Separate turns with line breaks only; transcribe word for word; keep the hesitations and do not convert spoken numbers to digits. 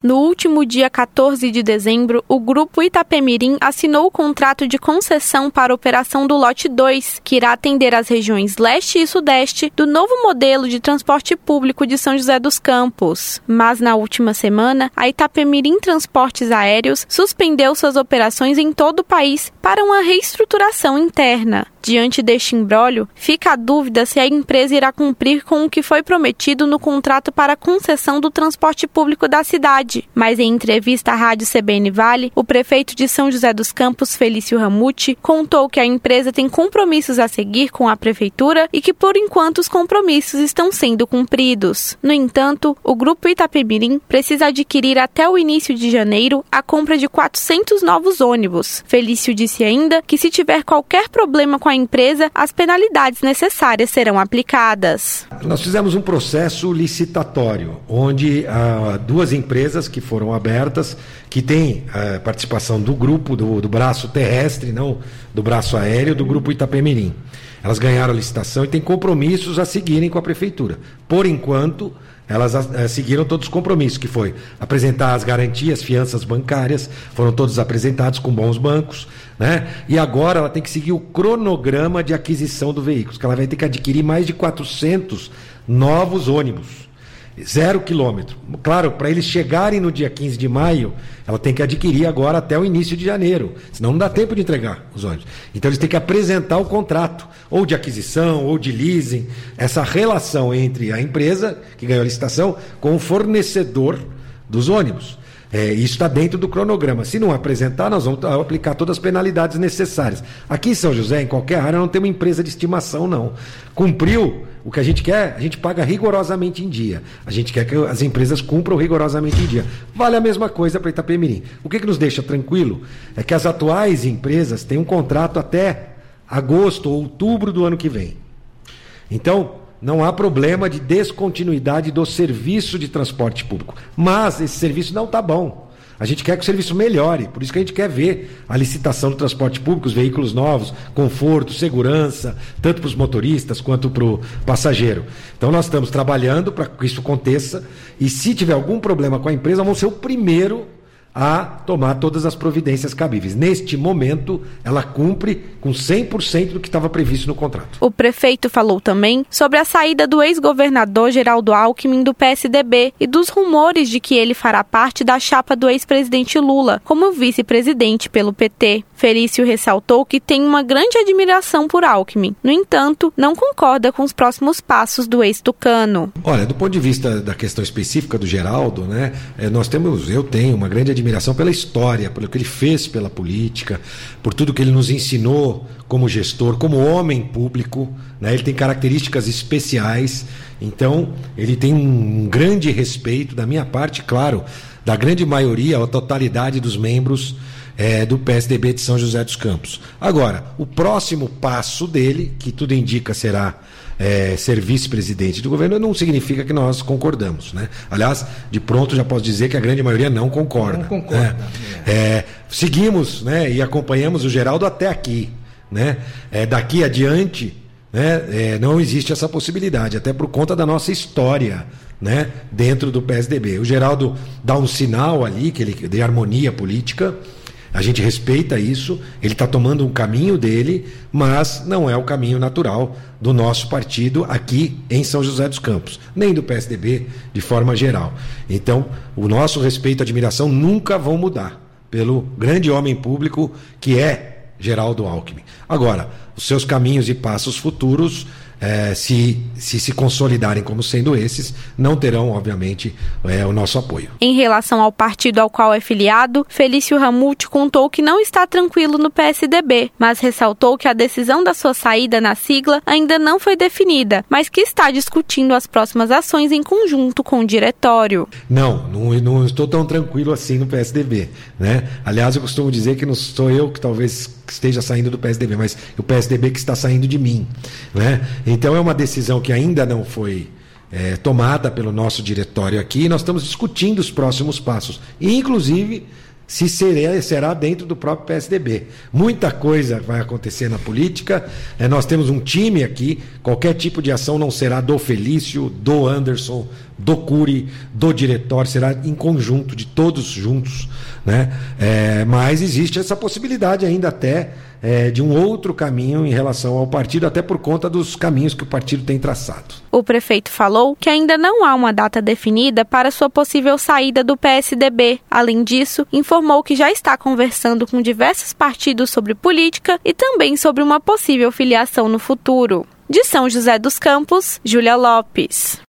No último dia quatorze de dezembro, o Grupo Itapemirim assinou o contrato de concessão para a operação do lote dois, que irá atender as regiões leste e sudeste do novo modelo de transporte público de São José dos Campos. Mas na última semana, a Itapemirim Transportes Aéreos suspendeu suas operações em todo o país para uma reestruturação interna. Diante deste imbróglio, fica a dúvida se a empresa irá cumprir com o que foi prometido no contrato para a concessão do transporte público da cidade. Mas em entrevista à Rádio C B N Vale, o prefeito de São José dos Campos, Felício Ramute, contou que a empresa tem compromissos a seguir com a prefeitura e que, por enquanto, os compromissos estão sendo cumpridos. No entanto, o Grupo Itapemirim precisa adquirir até o início de janeiro a compra de quatrocentos novos ônibus. Felício disse ainda que, se tiver qualquer problema com a empresa, as penalidades necessárias serão aplicadas.
Nós fizemos um processo licitatório, onde ah, duas empresas que foram abertas, que têm a participação do grupo, do, do braço terrestre, não do braço aéreo, do Grupo Itapemirim. Elas ganharam a licitação e têm compromissos a seguirem com a prefeitura. Por enquanto, elas uh, seguiram todos os compromissos, que foi apresentar as garantias, fianças bancárias, foram todos apresentados com bons bancos, né? E agora ela tem que seguir o cronograma de aquisição do veículo, que ela vai ter que adquirir mais de quatrocentos novos ônibus. Zero quilômetro. Claro, para eles chegarem no dia quinze de maio, ela tem que adquirir agora até o início de janeiro, senão não dá tempo de entregar os ônibus. Então eles têm que apresentar o contrato, ou de aquisição, ou de leasing, essa relação entre a empresa, que ganhou a licitação, com o fornecedor dos ônibus. É, isso está dentro do cronograma. Se não apresentar, nós vamos aplicar todas as penalidades necessárias. Aqui em São José, em qualquer área, não tem uma empresa de estimação, não. Cumpriu o que a gente quer, a gente paga rigorosamente em dia. A gente quer que as empresas cumpram rigorosamente em dia. Vale a mesma coisa para Itapemirim. O que, que nos deixa tranquilo é que as atuais empresas têm um contrato até agosto ou outubro do ano que vem. Então, não há problema de descontinuidade do serviço de transporte público. Mas esse serviço não está bom. A gente quer que o serviço melhore. Por isso que a gente quer ver a licitação do transporte público, os veículos novos, conforto, segurança, tanto para os motoristas quanto para o passageiro. Então nós estamos trabalhando para que isso aconteça. E se tiver algum problema com a empresa, vamos ser o primeiro a tomar todas as providências cabíveis. Neste momento, ela cumpre com cem por cento do que estava previsto no contrato.
O prefeito falou também sobre a saída do ex-governador Geraldo Alckmin do P S D B e dos rumores de que ele fará parte da chapa do ex-presidente Lula como vice-presidente pelo P T. Felício ressaltou que tem uma grande admiração por Alckmin. No entanto, não concorda com os próximos passos do ex-tucano.
Olha, do ponto de vista da questão específica do Geraldo, né, nós temos, eu tenho uma grande admiração admiração pela história, pelo que ele fez pela política, por tudo que ele nos ensinou como gestor, como homem público, né? Ele tem características especiais, então ele tem um grande respeito da minha parte, claro, da grande maioria, a totalidade dos membros é, do P S D B de São José dos Campos. Agora, o próximo passo dele, que tudo indica será É, ser vice-presidente do governo, não significa que nós concordamos, né? Aliás, de pronto já posso dizer que a grande maioria não concorda.
Não concorda.
Né? É, seguimos, né, e acompanhamos o Geraldo até aqui, né? É, daqui adiante, né, é, não existe essa possibilidade, até por conta da nossa história, né, dentro do P S D B. O Geraldo dá um sinal ali que ele, de harmonia política. A gente respeita isso, ele está tomando um caminho dele, mas não é o caminho natural do nosso partido aqui em São José dos Campos, nem do P S D B de forma geral. Então, o nosso respeito e admiração nunca vão mudar pelo grande homem público que é Geraldo Alckmin. Agora, os seus caminhos e passos futuros, É, se, se se consolidarem como sendo esses, não terão, obviamente, é, o nosso apoio.
Em relação ao partido ao qual é filiado, Felício Ramute contou que não está tranquilo no P S D B, mas ressaltou que a decisão da sua saída na sigla ainda não foi definida, mas que está discutindo as próximas ações em conjunto com o diretório.
Não, não, não estou tão tranquilo assim no P S D B, né? Aliás, eu costumo dizer que não sou eu que talvez esteja saindo do P S D B, mas o P S D B que está saindo de mim, né? Então é uma decisão que ainda não foi é, tomada pelo nosso diretório aqui, e nós estamos discutindo os próximos passos, inclusive se será, será dentro do próprio P S D B. Muita coisa vai acontecer na política, é, nós temos um time aqui, qualquer tipo de ação não será do Felício, do Anderson, do Cury, do diretório, será em conjunto, de todos juntos, né? É, mas existe essa possibilidade ainda até é, de um outro caminho em relação ao partido, até por conta dos caminhos que o partido tem traçado.
O prefeito falou que ainda não há uma data definida para sua possível saída do P S D B. Além disso, informou que já está conversando com diversos partidos sobre política e também sobre uma possível filiação no futuro. De São José dos Campos, Júlia Lopes.